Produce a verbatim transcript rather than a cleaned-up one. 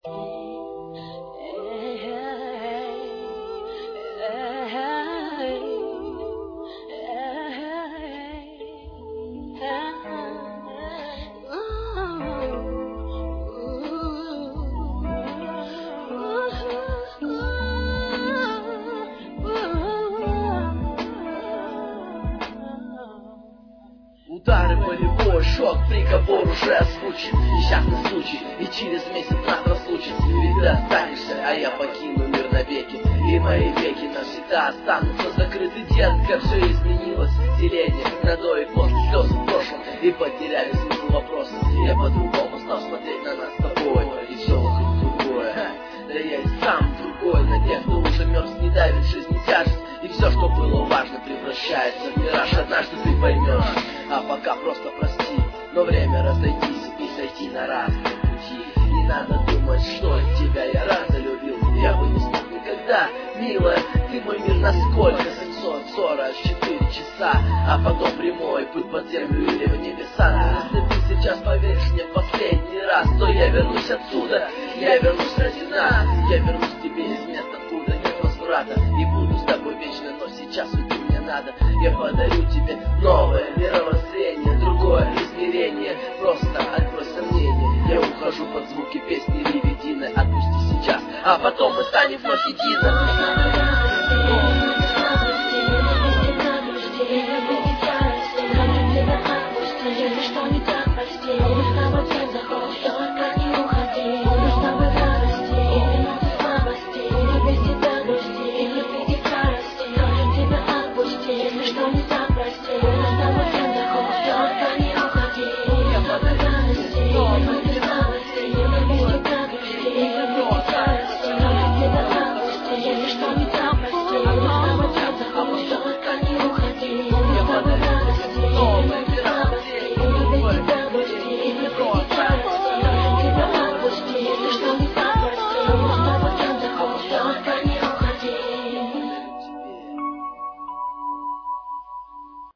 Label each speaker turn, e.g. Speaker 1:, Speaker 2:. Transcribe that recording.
Speaker 1: Удары, болевой шок, приговор уже озвучен. Несчастный случай, и через месяц нас разлучит. Ведь ты останешься, а я покину мир навеки. И мои веки навсегда останутся закрыты. Детка, все изменилось, деление надоит мозг, слезы в прошлом, и потеряли смысл вопроса. Я по-другому стал смотреть на нас с тобой, и все вокруг другое. Да я и сам другой, на тех, кто уже мерз, не давит жизнь тяжесть. И все, что было важно, превращается в мираж. Однажды ты поймешь, а пока просто прости. Но время разойтись и сойти на разные пути. Не надо думать, что тебя я разлюбил. Я бы не смог никогда, милая, ты мой мир насколько? семьсот сорок четыре часа, а потом прямой путь под землю или в небеса. Если ты сейчас поверишь мне в последний раз, то я вернусь отсюда, я вернусь ради нас. Я вернусь к тебе из места, откуда нет возврата, и буду с тобой вечно, но сейчас уйти мне надо. Я подарю тебе новое мировоззрение, другое измерение. Просто открой сомнения. Я ухожу под звуки песни Лебединой. Отпусти сейчас, а потом мы станем вновь едины.